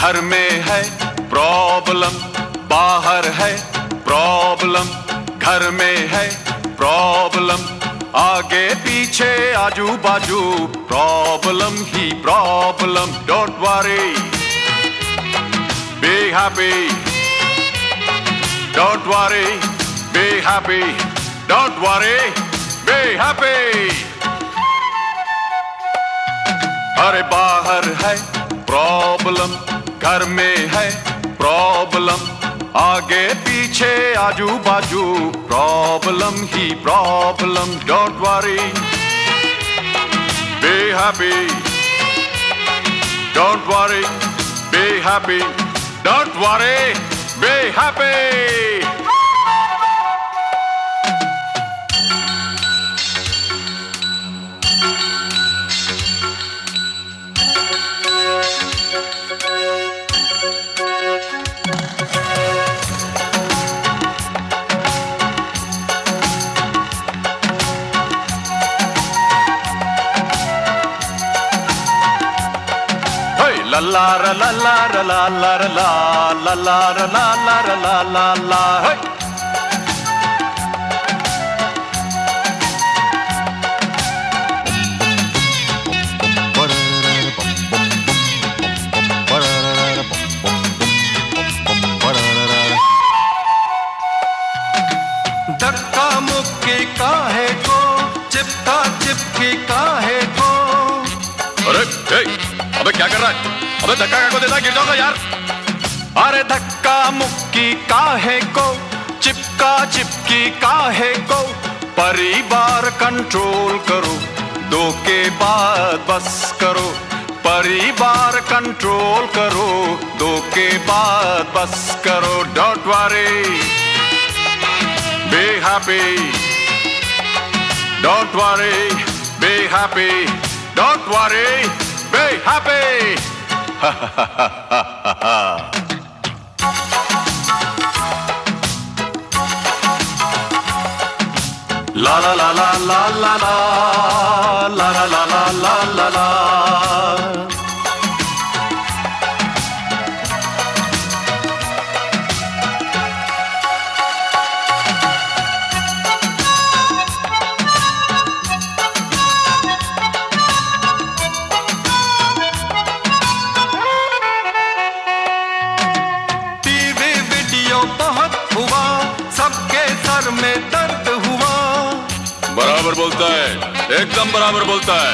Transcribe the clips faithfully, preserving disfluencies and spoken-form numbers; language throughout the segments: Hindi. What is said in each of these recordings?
घर में है प्रॉब्लम, बाहर है प्रॉब्लम, घर में है प्रॉब्लम, आगे पीछे आजू बाजू problem he problem. Don't worry, be happy. Don't worry, be happy. Don't worry, be happy. अरे बाहर है प्रॉब्लम, घर में है प्रॉब्लम, आगे पीछे आजू बाजू problem he problem. Don't worry, be happy. Don't worry, be happy. Don't worry, be happy. La la la la la la la la la la la la la la la la. Hey. धक्का मुक्की काहे को, चिपका चिपकी काहे को. अरे अबे क्या कर रहा है? अबे धक्का को देता, गिर जाओगा यार. अरे धक्का मुक्की काहे को, चिपका चिपकी काहे को, परिवार कंट्रोल करो, दो के बाद बस करो. परिवार कंट्रोल करो, दो के बाद बस करो. Don't worry, be happy. Don't worry, be happy. Don't worry, be happy. Ha ha ha ha ha ha. La la la la la la la la la la la la la la. में दर्द हुआ. बराबर बोलता है, एकदम बराबर बोलता है.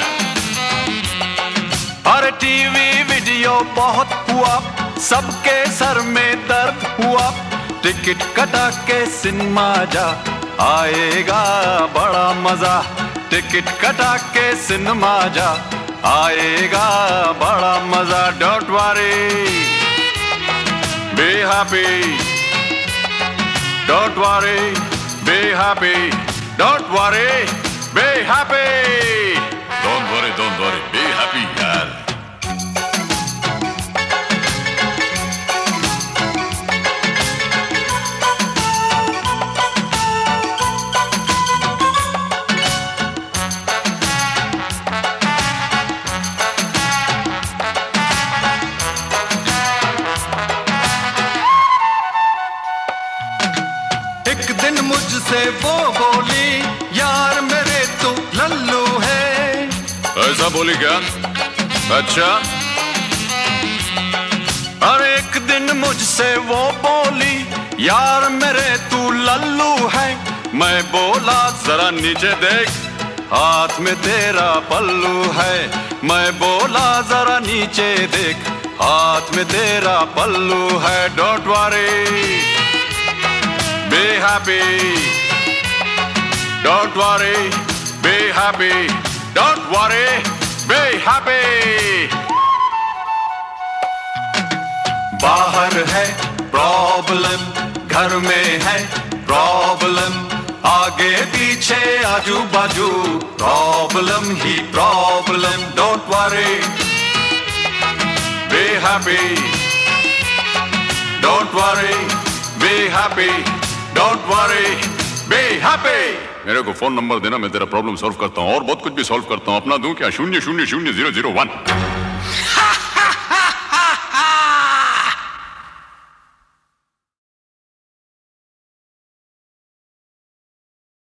अरे टीवी वीडियो बहुत हुआ, सबके सर में दर्द हुआ. टिकट कटा के सिनेमा जा, आएगा बड़ा मजा. टिकट कटा के सिनेमा जा, आएगा बड़ा मजा. Don't worry, be happy. Don't worry, be happy. Don't worry, be happy. Don't worry, don't worry, be happy यार. एक दिन मुझसे वो बोली, यार मेरे तो लल्लू है. ऐसा बोली क्या? अच्छा. अरे एक दिन मुझसे वो बोली, यार मेरे तू लल्लू है. मैं बोला जरा नीचे देख, हाथ में तेरा पल्लू है. मैं बोला जरा नीचे देख, हाथ में तेरा पल्लू है. Don't worry, be happy. Don't worry, be happy. Don't worry, be happy. बाहर है प्रॉब्लम, घर में है प्रॉब्लम, आगे पीछे आजू बाजू problem he problem. Don't worry, be happy. Don't worry, be happy. Don't worry, be happy. मेरे को फोन नंबर देना, मैं तेरा प्रॉब्लम सॉल्व करता हूँ और बहुत कुछ भी सॉल्व करता हूँ. अपना दूं क्या? शून्य शून्य शून्य जीरो जीरो वन.